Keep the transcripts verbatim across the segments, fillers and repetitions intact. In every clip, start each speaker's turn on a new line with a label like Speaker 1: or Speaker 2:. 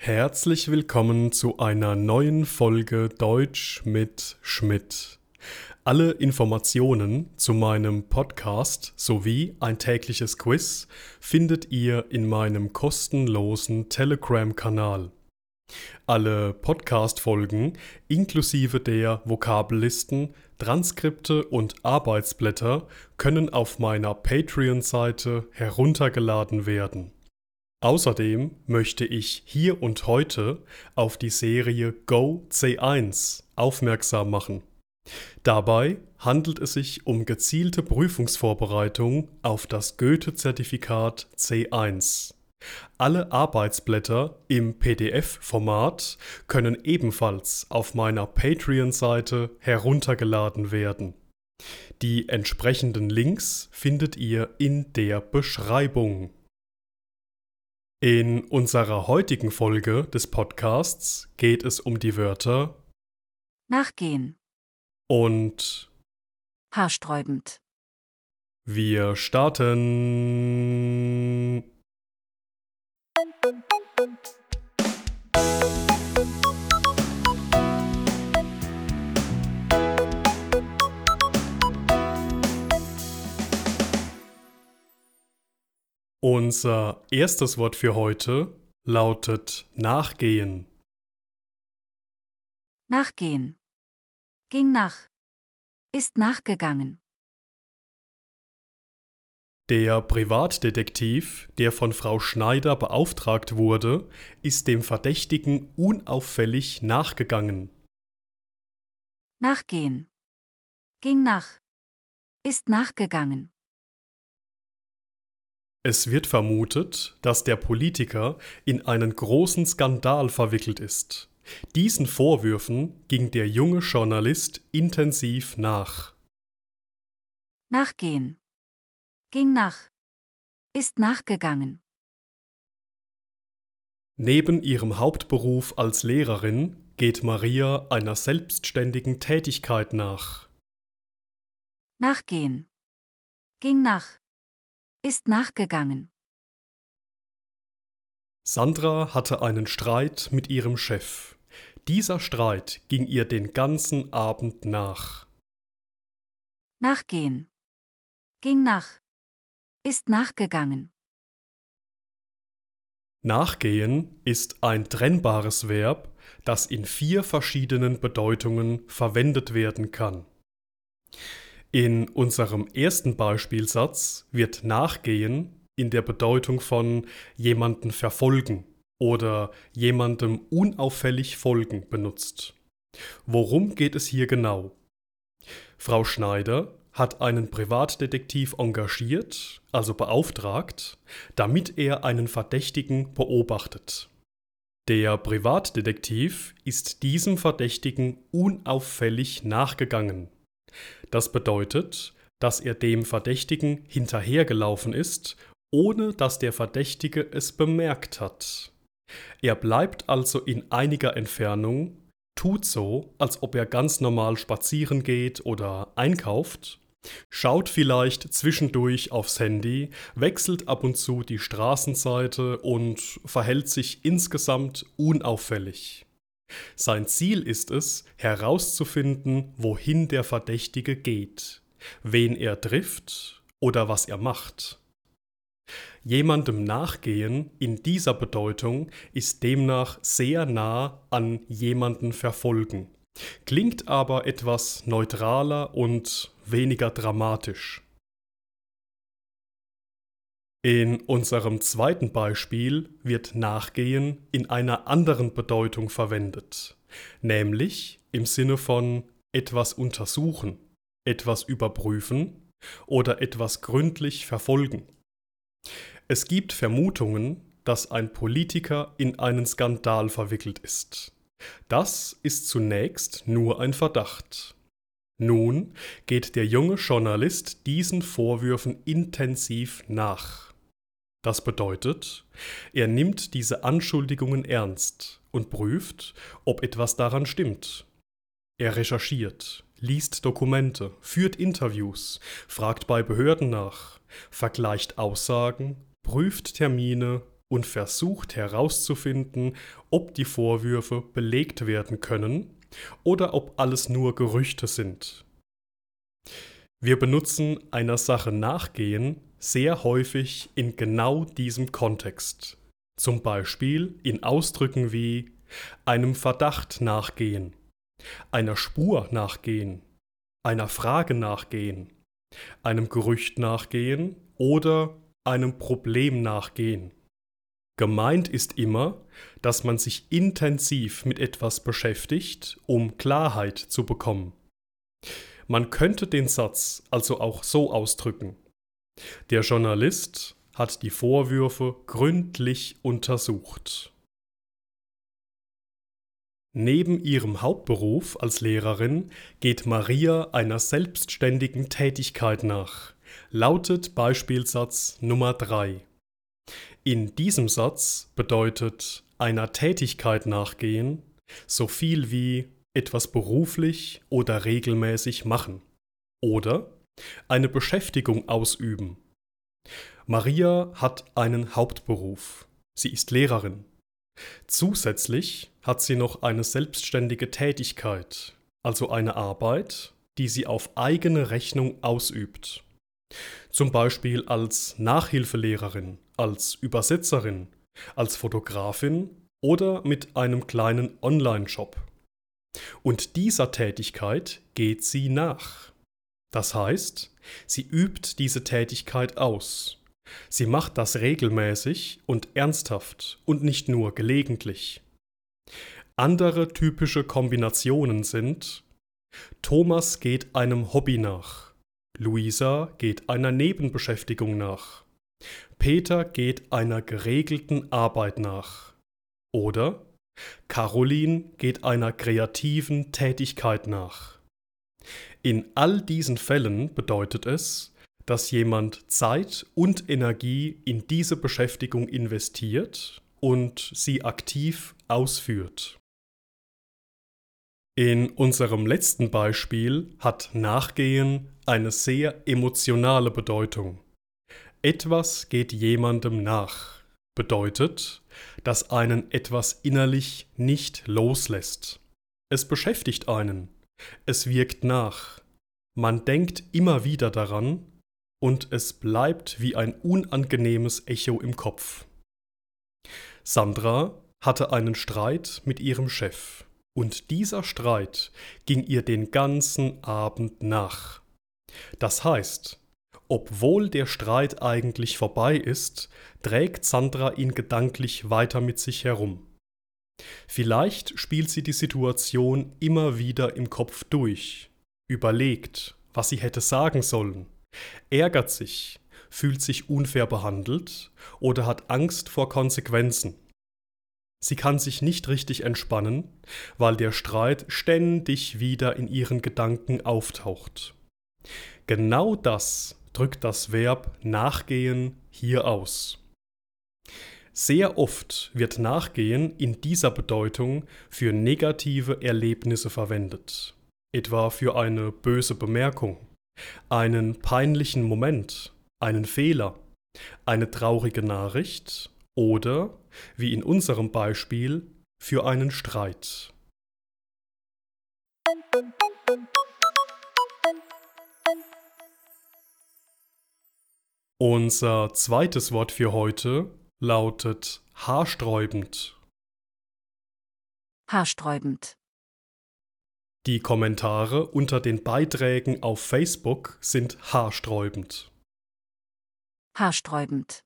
Speaker 1: Herzlich willkommen zu einer neuen Folge Deutsch mit Schmidt. Alle Informationen zu meinem Podcast sowie ein tägliches Quiz findet ihr in meinem kostenlosen Telegram-Kanal. Alle Podcast-Folgen inklusive der Vokabellisten, Transkripte und Arbeitsblätter können auf meiner Patreon-Seite heruntergeladen werden. Außerdem möchte ich hier und heute auf die Serie Go C eins aufmerksam machen. Dabei handelt es sich um gezielte Prüfungsvorbereitung auf das Goethe-Zertifikat C eins. Alle Arbeitsblätter im P D F-Format können ebenfalls auf meiner Patreon-Seite heruntergeladen werden. Die entsprechenden Links findet ihr in der Beschreibung. In unserer heutigen Folge des Podcasts geht es um die Wörter
Speaker 2: Nachgehen.
Speaker 1: und
Speaker 2: Haarsträubend.
Speaker 1: wir starten. Unser erstes Wort für heute lautet nachgehen.
Speaker 2: Nachgehen. Ging nach. Ist nachgegangen.
Speaker 1: Der Privatdetektiv, der von Frau Schneider beauftragt wurde, ist dem Verdächtigen unauffällig nachgegangen.
Speaker 2: Nachgehen. Ging nach. Ist nachgegangen.
Speaker 1: Es wird vermutet, dass der Politiker in einen großen Skandal verwickelt ist. Diesen Vorwürfen ging der junge Journalist intensiv nach.
Speaker 2: Nachgehen. Ging nach. Ist nachgegangen.
Speaker 1: Neben ihrem Hauptberuf als Lehrerin geht Maria einer selbstständigen Tätigkeit nach.
Speaker 2: Nachgehen. Ging nach. Ist nachgegangen.
Speaker 1: Sandra hatte einen Streit mit ihrem Chef. Dieser Streit ging ihr den ganzen Abend nach.
Speaker 2: Nachgehen. Ging nach. Ist nachgegangen.
Speaker 1: Nachgehen ist ein trennbares Verb, das in vier verschiedenen Bedeutungen verwendet werden kann. In unserem ersten Beispielsatz wird nachgehen in der Bedeutung von jemanden verfolgen oder jemandem unauffällig folgen benutzt. Worum geht es hier genau? Frau Schneider hat einen Privatdetektiv engagiert, also beauftragt, damit er einen Verdächtigen beobachtet. Der Privatdetektiv ist diesem Verdächtigen unauffällig nachgegangen. Das bedeutet, dass er dem Verdächtigen hinterhergelaufen ist, ohne dass der Verdächtige es bemerkt hat. Er bleibt also in einiger Entfernung, tut so, als ob er ganz normal spazieren geht oder einkauft, schaut vielleicht zwischendurch aufs Handy, wechselt ab und zu die Straßenseite und verhält sich insgesamt unauffällig. Sein Ziel ist es, herauszufinden, wohin der Verdächtige geht, wen er trifft oder was er macht. Jemandem nachgehen in dieser Bedeutung ist demnach sehr nah an jemanden verfolgen, klingt aber etwas neutraler und weniger dramatisch. In unserem zweiten Beispiel wird nachgehen in einer anderen Bedeutung verwendet, nämlich im Sinne von etwas untersuchen, etwas überprüfen oder etwas gründlich verfolgen. Es gibt Vermutungen, dass ein Politiker in einen Skandal verwickelt ist. Das ist zunächst nur ein Verdacht. Nun geht der junge Journalist diesen Vorwürfen intensiv nach. Das bedeutet, er nimmt diese Anschuldigungen ernst und prüft, ob etwas daran stimmt. Er recherchiert, liest Dokumente, führt Interviews, fragt bei Behörden nach, vergleicht Aussagen, prüft Termine und versucht herauszufinden, ob die Vorwürfe belegt werden können oder ob alles nur Gerüchte sind. Wir benutzen einer Sache nachgehen sehr häufig in genau diesem Kontext. Zum Beispiel in Ausdrücken wie einem Verdacht nachgehen, einer Spur nachgehen, einer Frage nachgehen, einem Gerücht nachgehen oder einem Problem nachgehen. Gemeint ist immer, dass man sich intensiv mit etwas beschäftigt, um Klarheit zu bekommen. Man könnte den Satz also auch so ausdrücken: Der Journalist hat die Vorwürfe gründlich untersucht. Neben ihrem Hauptberuf als Lehrerin geht Maria einer selbstständigen Tätigkeit nach, lautet Beispielsatz Nummer drei. In diesem Satz bedeutet einer Tätigkeit nachgehen so viel wie etwas beruflich oder regelmäßig machen oder eine Beschäftigung ausüben. Maria hat einen Hauptberuf. Sie ist Lehrerin. Zusätzlich hat sie noch eine selbstständige Tätigkeit, also eine Arbeit, die sie auf eigene Rechnung ausübt. Zum Beispiel als Nachhilfelehrerin, als Übersetzerin, als Fotografin oder mit einem kleinen Online-Shop. Und dieser Tätigkeit geht sie nach. Das heißt, sie übt diese Tätigkeit aus. Sie macht das regelmäßig und ernsthaft und nicht nur gelegentlich. Andere typische Kombinationen sind: Thomas geht einem Hobby nach, Luisa geht einer Nebenbeschäftigung nach, Peter geht einer geregelten Arbeit nach oder Caroline geht einer kreativen Tätigkeit nach. In all diesen Fällen bedeutet es, dass jemand Zeit und Energie in diese Beschäftigung investiert und sie aktiv ausführt. In unserem letzten Beispiel hat Nachgehen eine sehr emotionale Bedeutung. Etwas geht jemandem nach, bedeutet, dass einen etwas innerlich nicht loslässt. Es beschäftigt einen, es wirkt nach, man denkt immer wieder daran, und es bleibt wie ein unangenehmes Echo im Kopf. Sandra hatte einen Streit mit ihrem Chef und dieser Streit ging ihr den ganzen Abend nach. Das heißt, obwohl der Streit eigentlich vorbei ist, trägt Sandra ihn gedanklich weiter mit sich herum. Vielleicht spielt sie die Situation immer wieder im Kopf durch, überlegt, was sie hätte sagen sollen, ärgert sich, fühlt sich unfair behandelt oder hat Angst vor Konsequenzen. Sie kann sich nicht richtig entspannen, weil der Streit ständig wieder in ihren Gedanken auftaucht. Genau das drückt das Verb nachgehen hier aus. Sehr oft wird Nachgehen in dieser Bedeutung für negative Erlebnisse verwendet, etwa für eine böse Bemerkung, einen peinlichen Moment, einen Fehler, eine traurige Nachricht oder, wie in unserem Beispiel, für einen Streit. Unser zweites Wort für heute lautet haarsträubend.
Speaker 2: Haarsträubend.
Speaker 1: Die Kommentare unter den Beiträgen auf Facebook sind haarsträubend.
Speaker 2: Haarsträubend.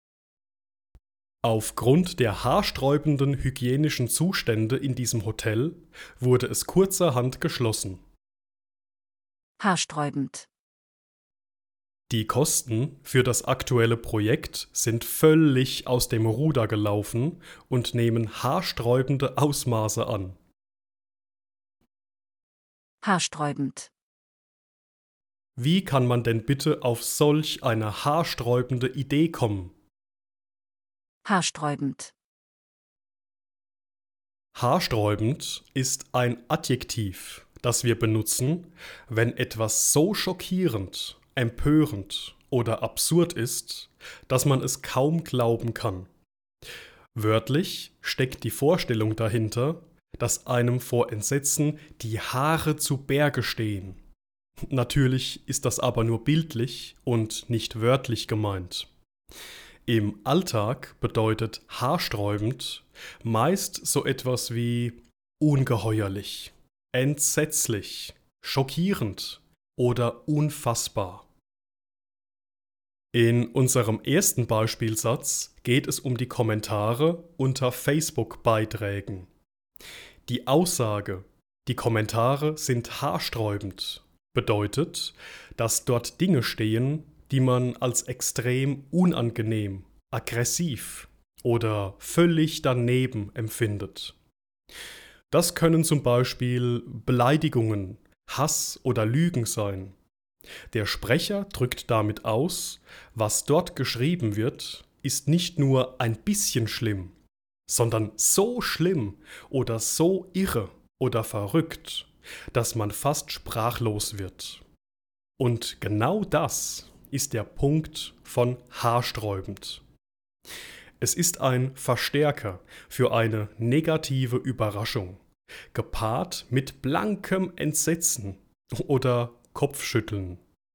Speaker 1: Aufgrund der haarsträubenden hygienischen Zustände in diesem Hotel wurde es kurzerhand geschlossen.
Speaker 2: Haarsträubend.
Speaker 1: Die Kosten für das aktuelle Projekt sind völlig aus dem Ruder gelaufen und nehmen haarsträubende Ausmaße an.
Speaker 2: Haarsträubend.
Speaker 1: Wie kann man denn bitte auf solch eine haarsträubende Idee kommen?
Speaker 2: Haarsträubend.
Speaker 1: Haarsträubend ist ein Adjektiv, das wir benutzen, wenn etwas so schockierend, empörend oder absurd ist, dass man es kaum glauben kann. Wörtlich steckt die Vorstellung dahinter, dass einem vor Entsetzen die Haare zu Berge stehen. Natürlich ist das aber nur bildlich und nicht wörtlich gemeint. Im Alltag bedeutet haarsträubend meist so etwas wie ungeheuerlich, entsetzlich, schockierend oder unfassbar. In unserem ersten Beispielsatz geht es um die Kommentare unter Facebook-Beiträgen. Die Aussage, die Kommentare sind haarsträubend, bedeutet, dass dort Dinge stehen, die man als extrem unangenehm, aggressiv oder völlig daneben empfindet. Das können zum Beispiel Beleidigungen, Hass oder Lügen sein. Der Sprecher drückt damit aus, was dort geschrieben wird, ist nicht nur ein bisschen schlimm, sondern so schlimm oder so irre oder verrückt, dass man fast sprachlos wird. Und genau das ist der Punkt von haarsträubend. Es ist ein Verstärker für eine negative Überraschung, gepaart mit blankem Entsetzen oder Kopfschütteln.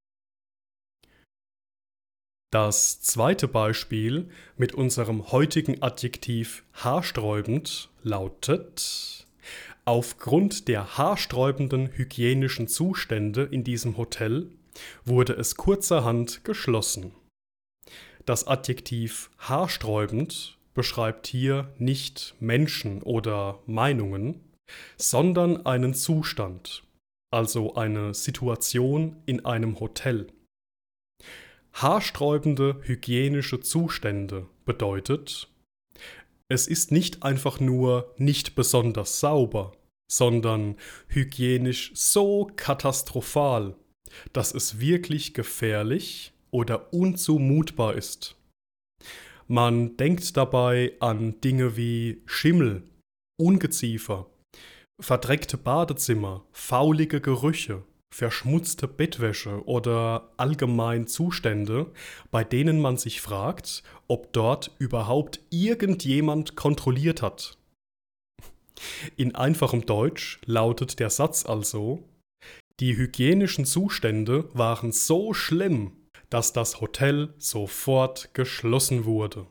Speaker 1: Das zweite Beispiel mit unserem heutigen Adjektiv haarsträubend lautet: Aufgrund der haarsträubenden hygienischen Zustände in diesem Hotel wurde es kurzerhand geschlossen. Das Adjektiv haarsträubend beschreibt hier nicht Menschen oder Meinungen, sondern einen Zustand, also eine Situation in einem Hotel. Haarsträubende hygienische Zustände bedeutet, es ist nicht einfach nur nicht besonders sauber, sondern hygienisch so katastrophal, dass es wirklich gefährlich oder unzumutbar ist. Man denkt dabei an Dinge wie Schimmel, Ungeziefer, verdreckte Badezimmer, faulige Gerüche, verschmutzte Bettwäsche oder allgemein Zustände, bei denen man sich fragt, ob dort überhaupt irgendjemand kontrolliert hat. In einfachem Deutsch lautet der Satz also: Die hygienischen Zustände waren so schlimm, dass das Hotel sofort geschlossen wurde.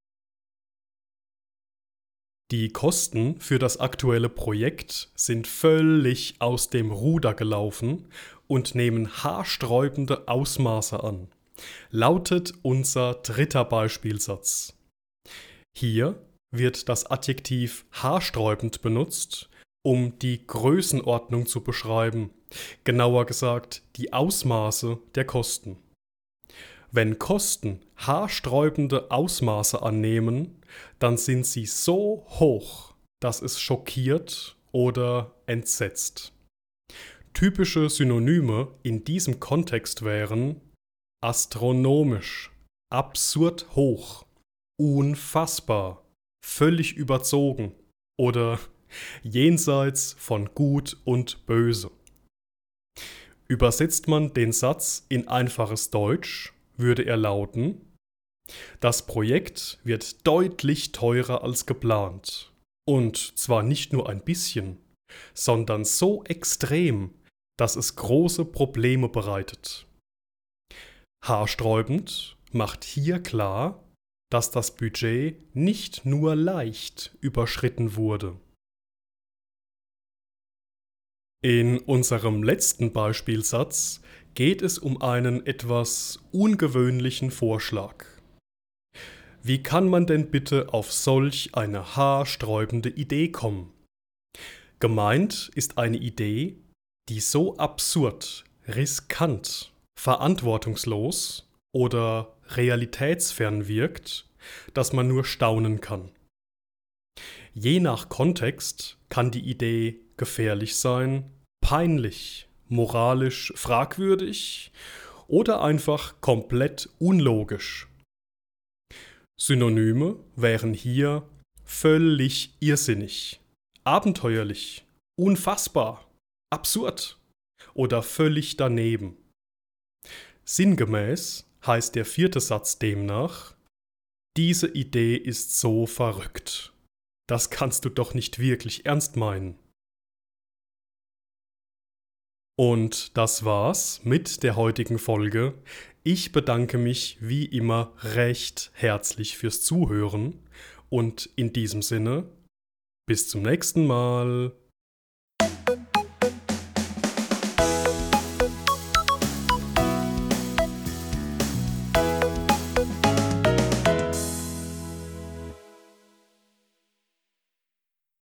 Speaker 1: Die Kosten für das aktuelle Projekt sind völlig aus dem Ruder gelaufen und nehmen haarsträubende Ausmaße an, lautet unser dritter Beispielsatz. Hier wird das Adjektiv haarsträubend benutzt, um die Größenordnung zu beschreiben, genauer gesagt die Ausmaße der Kosten. Wenn Kosten haarsträubende Ausmaße annehmen, dann sind sie so hoch, dass es schockiert oder entsetzt. Typische Synonyme in diesem Kontext wären astronomisch, absurd hoch, unfassbar, völlig überzogen oder jenseits von Gut und Böse. Übersetzt man den Satz in einfaches Deutsch, würde er lauten: Das Projekt wird deutlich teurer als geplant. Und zwar nicht nur ein bisschen, sondern so extrem, dass es große Probleme bereitet. Haarsträubend macht hier klar, dass das Budget nicht nur leicht überschritten wurde. In unserem letzten Beispielsatz geht es um einen etwas ungewöhnlichen Vorschlag. Wie kann man denn bitte auf solch eine haarsträubende Idee kommen? Gemeint ist eine Idee, die so absurd, riskant, verantwortungslos oder realitätsfern wirkt, dass man nur staunen kann. Je nach Kontext kann die Idee gefährlich sein, peinlich, moralisch fragwürdig oder einfach komplett unlogisch. Synonyme wären hier völlig irrsinnig, abenteuerlich, unfassbar, absurd oder völlig daneben. Sinngemäß heißt der vierte Satz demnach: Diese Idee ist so verrückt. Das kannst du doch nicht wirklich ernst meinen. Und das war's mit der heutigen Folge. Ich bedanke mich wie immer recht herzlich fürs Zuhören und in diesem Sinne, bis zum nächsten Mal.